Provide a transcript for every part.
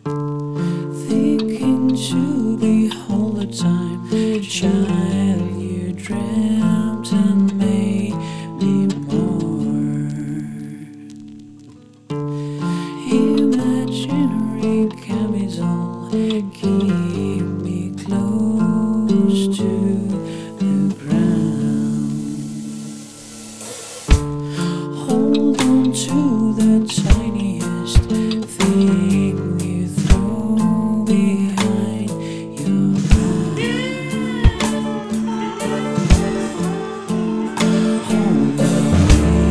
thinking to be all the time. Child, you dreamt and made me more. Imaginary camisole keep me close to the ground. Hold on to the tiniest thing you throw behind your back. Hold on,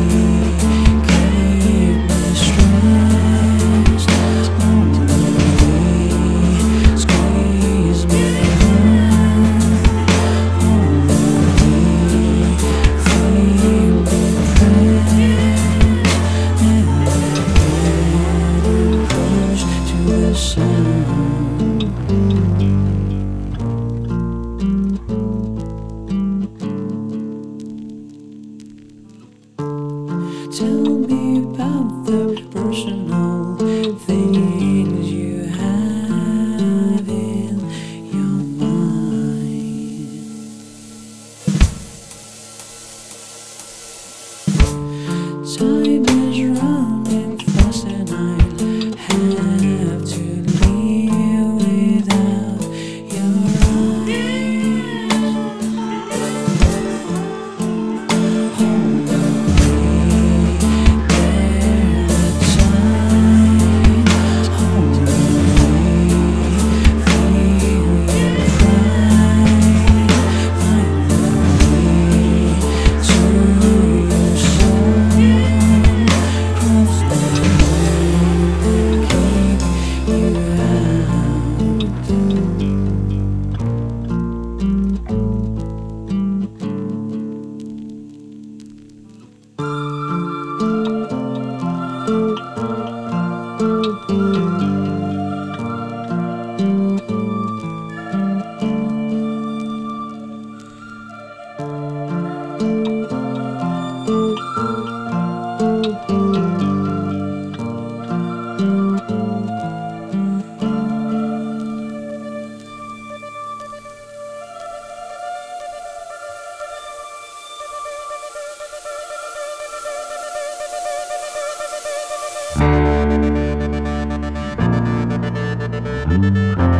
keep me stressed. Hold on, squeeze me hard. Hold on, feel me press. And get close to the sound. Tell me about the personal things you have in your mind. Time is running fast and I have to leave without your eyes. Hold on, there the time. Hold on, feel your pride. Find the way to your soul. Cross the line, keep you out.